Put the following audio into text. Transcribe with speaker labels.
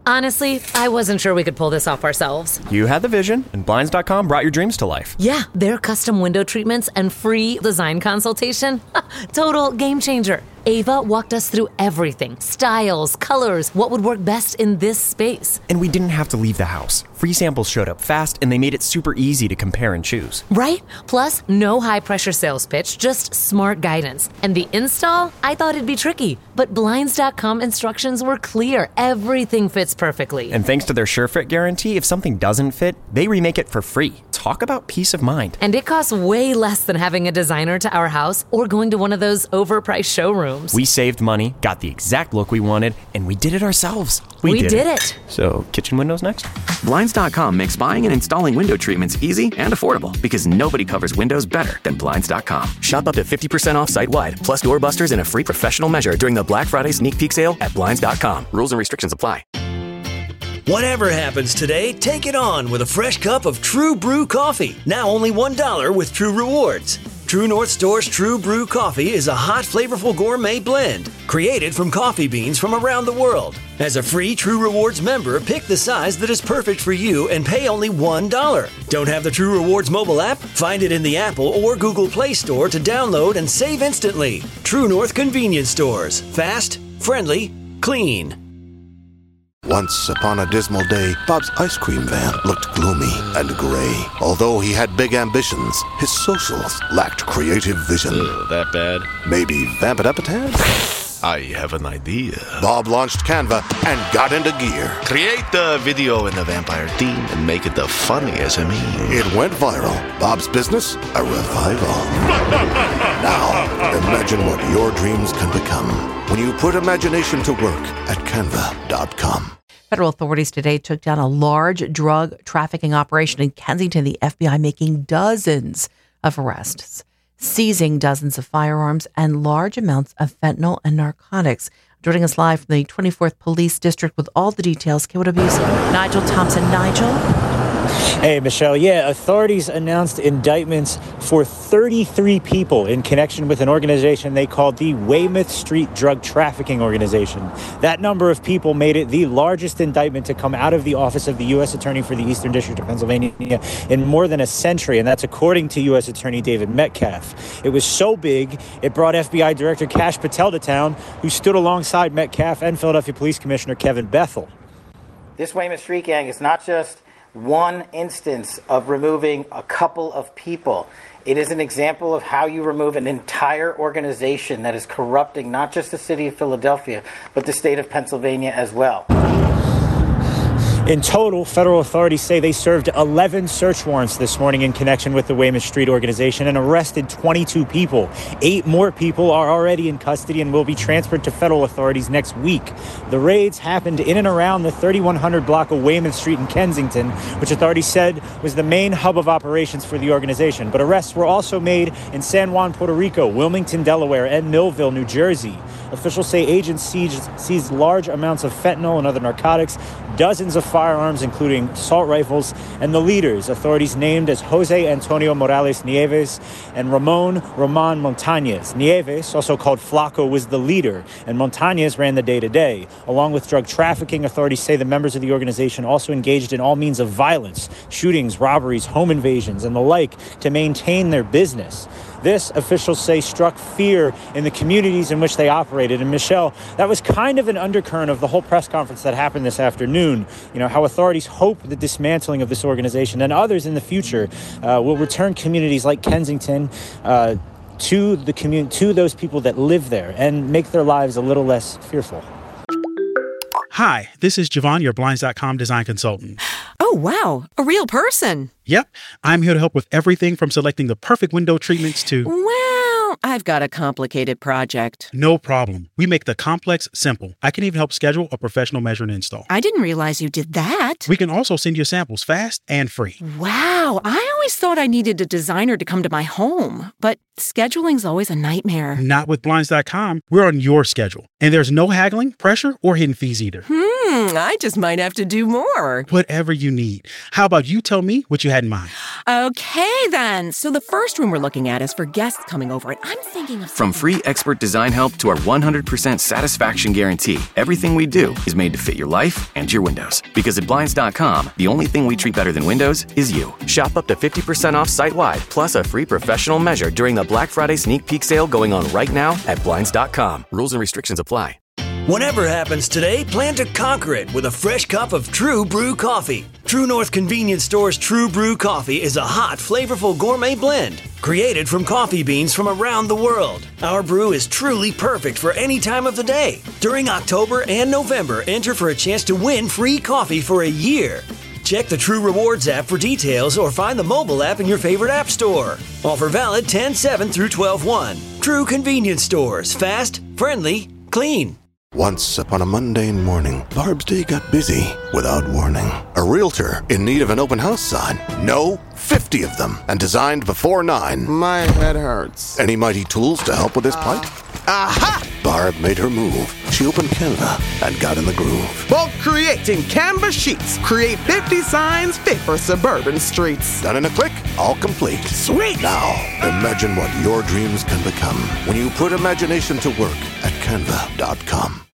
Speaker 1: Honestly, I wasn't sure we could pull this off ourselves.
Speaker 2: You had the vision, and Blinds.com brought your dreams to life.
Speaker 1: Yeah, their custom window treatments and free design consultation. Total game changer. Ava walked us through everything. Styles, colors, what would work best in this space.
Speaker 2: And we didn't have to leave the house. Free samples showed up fast, and they made it super easy to compare and choose.
Speaker 1: Right? Plus, no high-pressure sales pitch, just smart guidance. And the install? I thought it'd be tricky. But Blinds.com instructions were clear. Everything fits perfectly.
Speaker 2: And thanks to their SureFit guarantee, if something doesn't fit, they remake it for free. Talk about peace of mind.
Speaker 1: And it costs way less than having a designer to our house or going to one of those overpriced showrooms.
Speaker 2: We saved money, got the exact look we wanted, and we did it ourselves.
Speaker 1: We did it.
Speaker 2: So, kitchen windows next?
Speaker 3: Blinds.com makes buying and installing window treatments easy and affordable because nobody covers windows better than Blinds.com. Shop up to 50% off site-wide, plus doorbusters and a free professional measure during the Black Friday sneak peek sale at Blinds.com. Rules and restrictions apply.
Speaker 4: Whatever happens today, take it on with a fresh cup of True Brew coffee. Now only $1 with True Rewards. True North Store's True Brew coffee is a hot, flavorful gourmet blend created from coffee beans from around the world. As a free True Rewards member, pick the size that is perfect for you and pay only $1. Don't have the True Rewards mobile app? Find it in the Apple or Google Play Store to download and save instantly. True North Convenience Stores. Fast, friendly, clean.
Speaker 5: Once upon a dismal day, Bob's ice cream van looked gloomy and gray. Although he had big ambitions, his socials lacked creative vision.
Speaker 6: That bad?
Speaker 5: Maybe vamp it up a tad?
Speaker 6: I have an idea.
Speaker 5: Bob launched Canva and got into gear.
Speaker 6: Create the video in the vampire theme and make it the funniest meme.
Speaker 5: It went viral. Bob's business, a revival. Now, imagine what your dreams can become when you put imagination to work at canva.com.
Speaker 7: Federal authorities today took down a large drug trafficking operation in Kensington, the FBI making dozens of arrests, seizing dozens of firearms and large amounts of fentanyl and narcotics. Joining us live from the 24th Police District with all the details, KYW's Nigel Thompson. Nigel?
Speaker 8: Hey, Michelle. Yeah, authorities announced indictments for 33 people in connection with an organization they called the Weymouth Street Drug Trafficking Organization. That number of people made it the largest indictment to come out of the office of the U.S. Attorney for the Eastern District of Pennsylvania in more than a century, and that's according to U.S. Attorney David Metcalf. It was so big, it brought FBI Director Kash Patel to town, who stood alongside Metcalf and Philadelphia Police Commissioner Kevin Bethel.
Speaker 9: This Weymouth Street Gang is not just one instance of removing a couple of people. It is an example of how you remove an entire organization that is corrupting not just the city of Philadelphia, but the state of Pennsylvania as well.
Speaker 8: In total, federal authorities say they served 11 search warrants this morning in connection with the Weymouth Street organization and arrested 22 people. 8 more people are already in custody and will be transferred to federal authorities next week. The raids happened in and around the 3100 block of Weymouth Street in Kensington, which authorities said was the main hub of operations for the organization. But arrests were also made in San Juan, Puerto Rico, Wilmington, Delaware, and Millville, New Jersey. Officials say agents seized large amounts of fentanyl and other narcotics, dozens of firearms, including assault rifles, and the leaders, authorities named as Jose Antonio Morales Nieves and Ramon Roman Montañez. Nieves, also called Flaco, was the leader, and Montañez ran the day-to-day. Along with drug trafficking, authorities say the members of the organization also engaged in all means of violence, shootings, robberies, home invasions, and the like, to maintain their business. This, officials say, struck fear in the communities in which they operated. And Michelle, that was kind of an undercurrent of the whole press conference that happened this afternoon. You know, how authorities hope the dismantling of this organization and others in the future will return communities like Kensington to those people that live there and make their lives a little less fearful.
Speaker 10: Hi, this is Javon, your Blinds.com design consultant.
Speaker 11: Oh, wow. A real person.
Speaker 10: Yep. I'm here to help with everything from selecting the perfect window treatments to...
Speaker 11: Well, I've got a complicated project.
Speaker 10: No problem. We make the complex simple. I can even help schedule a professional measure and install.
Speaker 11: I didn't realize you did that.
Speaker 10: We can also send you samples fast and free.
Speaker 11: Wow. I always thought I needed a designer to come to my home, but scheduling's always a nightmare.
Speaker 10: Not with Blinds.com. We're on your schedule. And there's no haggling, pressure, or hidden fees either.
Speaker 11: I just might have to do more.
Speaker 10: Whatever you need. How about you tell me what you had in mind?
Speaker 11: Okay, then. So the first room we're looking at is for guests coming over, and I'm thinking of...
Speaker 3: From free expert design help to our 100% satisfaction guarantee, everything we do is made to fit your life and your windows. Because at Blinds.com, the only thing we treat better than windows is you. Shop up to 50% off site-wide, plus a free professional measure during the Black Friday sneak peek sale going on right now at Blinds.com. Rules and restrictions apply.
Speaker 4: Whatever happens today, plan to conquer it with a fresh cup of True Brew coffee. True North Convenience Store's True Brew coffee is a hot, flavorful gourmet blend created from coffee beans from around the world. Our brew is truly perfect for any time of the day. During October and November, enter for a chance to win free coffee for a year. Check the True Rewards app for details or find the mobile app in your favorite app store. Offer valid 10/7 through 12/1. True Convenience Stores. Fast, friendly, clean.
Speaker 5: Once upon a mundane morning, Barb's day got busy without warning. A realtor in need of an open house sign. No, 50 of them, and designed before 9.
Speaker 12: My head hurts.
Speaker 5: Any mighty tools to help with this plight?
Speaker 12: Aha!
Speaker 5: Barb made her move. She opened Canva and got in the groove.
Speaker 12: Bulk creating Canva sheets. Create 50 signs fit for suburban streets.
Speaker 5: Done in a click, all complete.
Speaker 12: Sweet!
Speaker 5: Now, imagine what your dreams can become when you put imagination to work at Canva.com.